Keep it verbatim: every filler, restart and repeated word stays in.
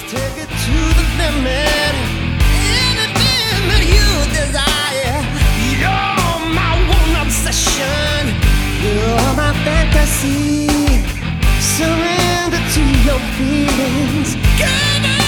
take it to the limit. Anything that you desire, you're my one obsession. You're my fantasy. Surrender to your feelings. Give it